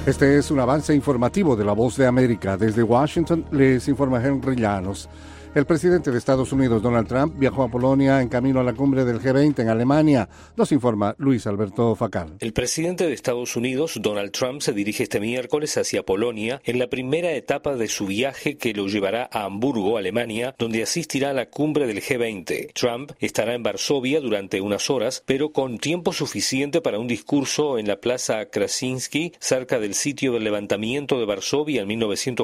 Este es un avance informativo de La Voz de América. Desde Washington les informa Henry Llanos. El presidente de Estados Unidos, Donald Trump, viajó a Polonia en camino a la cumbre del G20 en Alemania. Nos informa Luis Alberto Facal. El presidente de Estados Unidos, Donald Trump, se dirige este miércoles hacia Polonia en la primera etapa de su viaje que lo llevará a Hamburgo, Alemania, donde asistirá a la cumbre del G20. Trump estará en Varsovia durante unas horas, pero con tiempo suficiente para un discurso en la Plaza Krasinski, cerca del sitio del levantamiento de Varsovia en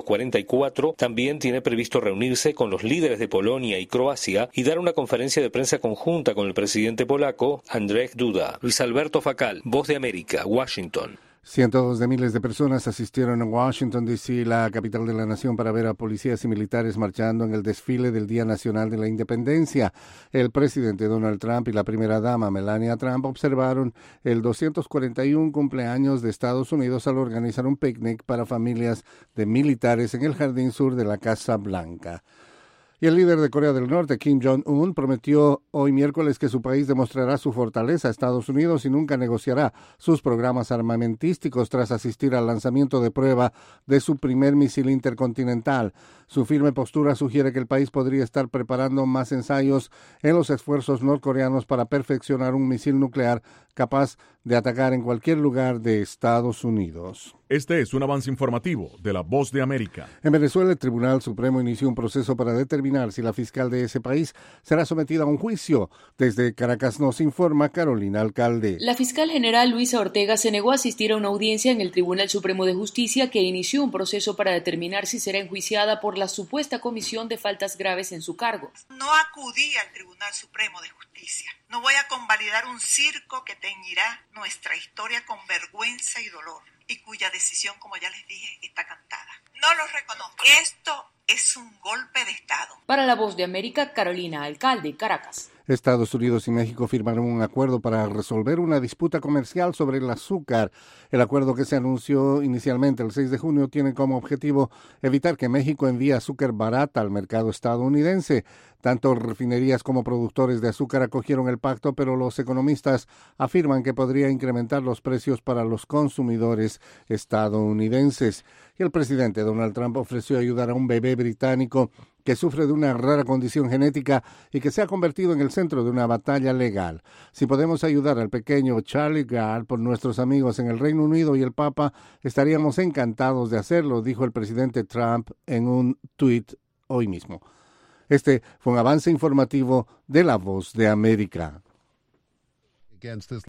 1944. También tiene previsto reunirse con los líderes de Polonia y Croacia y dar una conferencia de prensa conjunta con el presidente polaco, Andrzej Duda. Luis Alberto Facal, Voz de América, Washington. Cientos de miles de personas asistieron en Washington, D.C., la capital de la nación, para ver a policías y militares marchando en el desfile del Día Nacional de la Independencia. El presidente Donald Trump y la primera dama Melania Trump observaron el 241 cumpleaños de Estados Unidos al organizar un picnic para familias de militares en el jardín sur de la Casa Blanca. Y el líder de Corea del Norte, Kim Jong-un, prometió hoy miércoles que su país demostrará su fortaleza a Estados Unidos y nunca negociará sus programas armamentísticos tras asistir al lanzamiento de prueba de su primer misil intercontinental. Su firme postura sugiere que el país podría estar preparando más ensayos en los esfuerzos norcoreanos para perfeccionar un misil nuclear capaz de atacar en cualquier lugar de Estados Unidos. Este es un avance informativo de La Voz de América. En Venezuela, el Tribunal Supremo inició un proceso para determinar si la fiscal de ese país será sometida a un juicio. Desde Caracas nos informa Carolina Alcalde. La fiscal general Luisa Ortega se negó a asistir a una audiencia en el Tribunal Supremo de Justicia que inició un proceso para determinar si será enjuiciada por la supuesta comisión de faltas graves en su cargo. No acudí al Tribunal Supremo de Justicia. No voy a convalidar un circo que teñirá nuestra historia con vergüenza y dolor, y cuya decisión, como ya les dije, está cantada. No lo reconozco. Esto es un golpe de Estado. Para La Voz de América, Carolina Alcalde, Caracas. Estados Unidos y México firmaron un acuerdo para resolver una disputa comercial sobre el azúcar. El acuerdo, que se anunció inicialmente el 6 de junio, tiene como objetivo evitar que México envíe azúcar barata al mercado estadounidense. Tanto refinerías como productores de azúcar acogieron el pacto, pero los economistas afirman que podría incrementar los precios para los consumidores estadounidenses. Y el presidente Donald Trump ofreció ayudar a un bebé británico que sufre de una rara condición genética y que se ha convertido en el centro de una batalla legal. Si podemos ayudar al pequeño Charlie Gard por nuestros amigos en el Reino Unido y el Papa, estaríamos encantados de hacerlo, dijo el presidente Trump en un tuit hoy mismo. Este fue un avance informativo de La Voz de América.